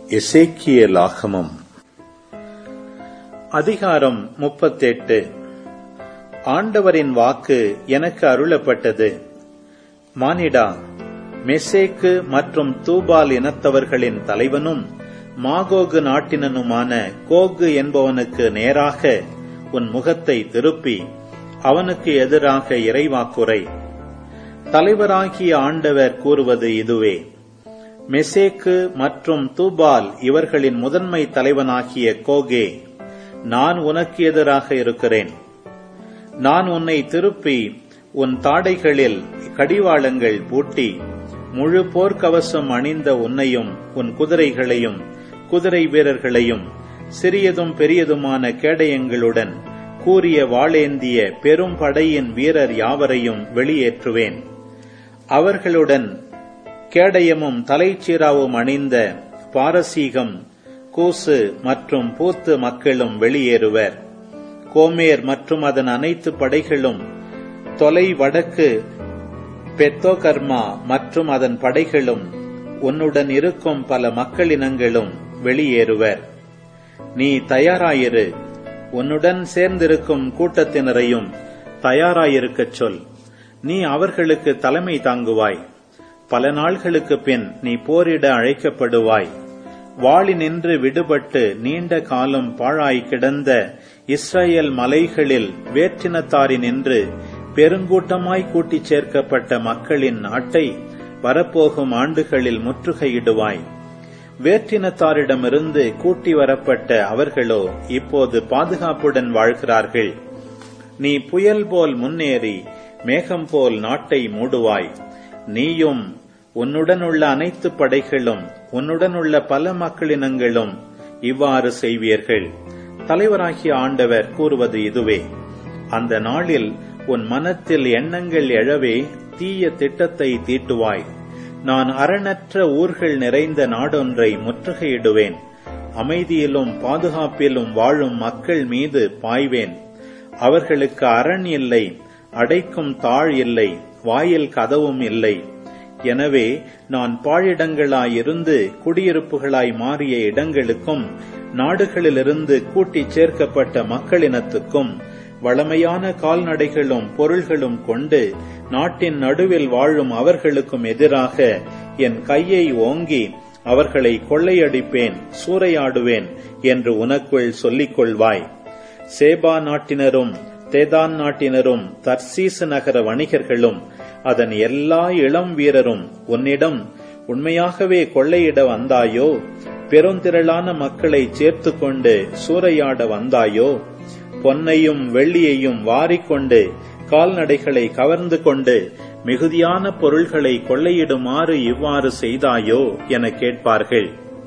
எசேக்கியேலாகமம் அதிகாரம் 38. ஆண்டவரின் வாக்கு எனக்கு அருளப்பட்டது. மானிடா, மெசேக்கு மற்றும் தூபால் இனத்தவர்களின் தலைவனும் மாகோகு நாட்டினனுமான கோகு என்பவனுக்கு நேராக உன் முகத்தை திருப்பி அவனுக்கு எதிராக இறைவாக்குரை. தலைவராகிய ஆண்டவர் கூறுவது இதுவே: மெசேக்கு மற்றும் தூபால் இவர்களின் முதன்மை தலைவனாகிய கோகே, நான் உனக்கு எதிராக இருக்கிறேன். நான் உன்னை திருப்பி உன் தாடைகளில் கடிவாளங்கள் பூட்டி முழு போர்க்கவசம் அணிந்த உன்னையும் உன் குதிரைகளையும் குதிரை வீரர்களையும் சிறியதும் பெரியதுமான கேடயங்களுடன் கூரிய வாளேந்திய பெரும் படையின் வீரர் யாவரையும் வெளியேற்றுவேன். அவர்களுடன் கேடயமும் தலைச்சீராவும் அணிந்த பாரசீகம், கூசு மற்றும் பூத்து மக்களும் வெளியேறுவர். கோமேர் மற்றும் அதன் அனைத்து படைகளும், தொலை வடக்கு பெத்தோகர்மா மற்றும் அதன் படைகளும், உன்னுடன் இருக்கும் பல மக்களினங்களும் வெளியேறுவர். நீ தயாராயிரு, உன்னுடன் சேர்ந்திருக்கும் கூட்டத்தினரையும் தயாராயிருக்கச் சொல். நீ அவர்களுக்கு தலைமை தாங்குவாய். பல நாள்களுக்கு பின் நீ போரிட அழைக்கப்படுவாய். வாளினின்று விடுபட்டு நீண்ட காலம் பாழாய் கிடந்த இஸ்ரேல் மலைகளில் வேற்றினத்தாரினின்று பெருங்கூட்டமாய் கூட்டிச் சேர்க்கப்பட்ட மக்களின் நாட்டை வரப்போகும் ஆண்டுகளில் முற்றுகையிடுவாய். வேற்றினத்தாரிடமிருந்து கூட்டி வரப்பட்ட அவர்களோ இப்போது பாதுகாப்புடன் வாழ்கிறார்கள். நீ புயல் போல் முன்னேறி மேகம் போல் நாட்டை மூடுவாய். நீயும் உன்னுடனுள்ள அனைத்து படைகளும் உன்னுடனுள்ள பல மக்களினங்களும் இவ்வாறு செய்வீர்கள். தலைவராகிய ஆண்டவர் கூறுவது இதுவே: அந்த நாளில் உன் மனத்தில் எண்ணங்கள் எழவே தீய திட்டத்தை தீட்டுவாய். நான் அரணற்ற ஊர்கள் நிறைந்த நாடொன்றை முற்றுகையிடுவேன். அமைதியிலும் பாதுகாப்பிலும் வாழும் மக்கள் மீது பாய்வேன். அவர்களுக்கு அரண் இல்லை, அடைக்கும் தாழ் இல்லை, வாயில் கதவும் இல்லை. எனவே நான் பாழிடங்களாயிருந்து குடியிருப்புகளாய் மாறிய இடங்களுக்கும் நாடுகளிலிருந்து கூட்டிச் சேர்க்கப்பட்ட மக்களினத்துக்கும் வளமையான கால்நடைகளும் பொருள்களும் கொண்டு நாட்டின் நடுவில் வாழும் அவர்களுக்கும் எதிராக என் கையை ஓங்கி அவர்களை கொள்ளையடிப்பேன், சூறையாடுவேன் என்று உனக்குள் சொல்லிக் கொள்வாய். சேபா நாட்டினரும் தேதான் நாட்டினரும் தர்சீசு நகர வணிகர்களும் அதன் எல்லா இளம் வீரரும் உன்னிடம் உண்மையாகவே கொள்ளையிட வந்தாயோ? பெருந்திரளான மக்களை சேர்த்து கொண்டு சூறையாட வந்தாயோ? பொன்னையும் வெள்ளியையும் வாரிக்கொண்டு கால்நடைகளை கவர்ந்து கொண்டு மிகுதியான பொருள்களை கொள்ளையிடுமாறு இவ்வாறு செய்தாயோ என கேட்பார்கள்.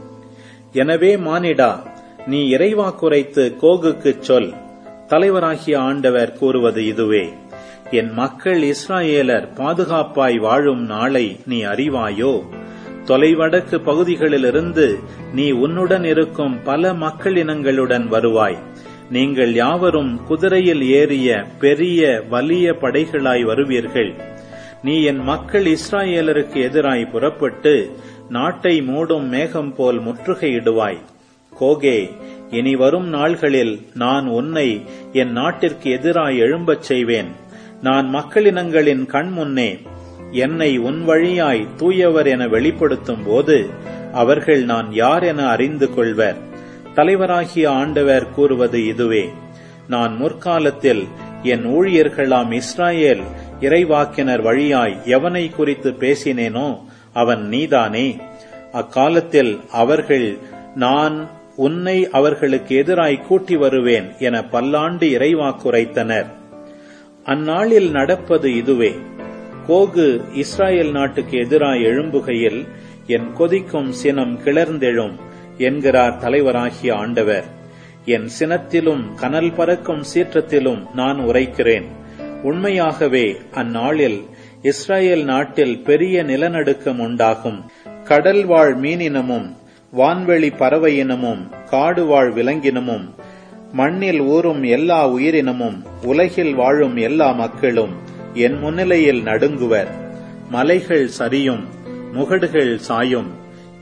எனவே மானிடா, நீ இறைவாக்குரைத்து கோகுக்குச் சொல். தலைவராகிய ஆண்டவர் கூறுவது இதுவே: என் மக்கள் இஸ்ராயேலர் பாதுகாப்பாய் வாழும் நாளை நீ அறிவாயோ? தொலைவடக்கு பகுதிகளிலிருந்து நீ உன்னுடன் இருக்கும் பல மக்களினங்களுடன் வருவாய். நீங்கள் யாவரும் குதிரையில் ஏறிய பெரிய வலிய படைகளாய் வருவீர்கள். நீ என் மக்கள் இஸ்ராயேலருக்கு எதிராய் புறப்பட்டு நாட்டை மூடும் மேகம் போல் முற்றுகையிடுவாய். கோகே, இனி வரும் நாள்களில் நான் உன்னை என் நாட்டிற்கு எதிராய் எழும்பச் செய்வேன். நான் மக்களினங்களின் கண் முன்னே என்னை உன் வழியாய் தூயவர் என வெளிப்படுத்தும் போது அவர்கள் நான் யார் என அறிந்து கொள்வர். தலைவராகிய ஆண்டவர் கூறுவது இதுவே: நான் முற்காலத்தில் என் ஊழியர்களாம் இஸ்ராயேல் இறைவாக்கினர் வழியாய் எவனை குறித்து பேசினேனோ அவன் நீதானே. அக்காலத்தில் அவர்கள் நான் உன்னை அவர்களுக்கு எதிராய் கூட்டி வருவேன் என பல்லாண்டு இறைவாக்குரைத்தனர். அந்நாளில் நடப்பது இதுவே: கோகு இஸ்ராயேல் நாட்டுக்கு எதிராய் எழும்புகையில் என் கொதிக்கும் சினம் கிளர்ந்தெழும் என்கிறார் தலைவராகிய ஆண்டவர். என் சினத்திலும் கனல் பறக்கும் சீற்றத்திலும் நான் உரைக்கிறேன். உண்மையாகவே அந்நாளில் இஸ்ராயேல் நாட்டில் பெரிய நிலநடுக்கம் உண்டாகும். கடல் வாழ் மீனினமும் வான்வெளி பறவையினமும் காடு வாழ் விலங்கினமும் மண்ணில் ஊறும் எல்லா உயிரினமும் உலகில் வாழும் எல்லா மக்களும் என் முன்னிலையில் நடுங்குவர். மலைகள் சரியும், முகடுகள் சாயும்,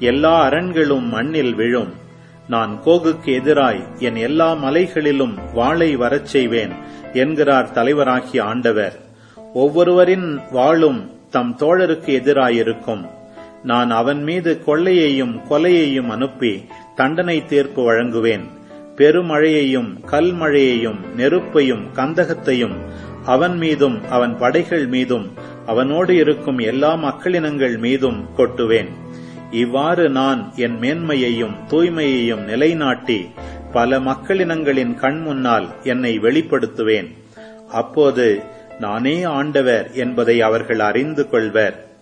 எல்லா அரண்களும் மண்ணில் விழும். நான் கோகுக்கு எதிராய் என் எல்லா மலைகளிலும் வாளை வரச் செய்வேன் என்கிறார் தலைவராகிய ஆண்டவர். ஒவ்வொருவரின் வாளும் தம் தோழருக்கு எதிராயிருக்கும். நான் அவன் மீது கொள்ளையையும் கொலையையும் அனுப்பி தண்டனை தீர்ப்பு வழங்குவேன். பெருமழையையும் கல்மழையையும் நெருப்பையும் கந்தகத்தையும் அவன் மீதும் அவன் படைகள் மீதும் அவனோடு இருக்கும் எல்லா மக்களினங்கள் மீதும் கொட்டுவேன். இவ்வாறு நான் என் மேன்மையையும் தூய்மையையும் நிலைநாட்டி பல மக்களினங்களின் கண் முன்னால் என்னை வெளிப்படுத்துவேன். அப்போது நானே ஆண்டவர் என்பதை அவர்கள் அறிந்து கொள்வர்.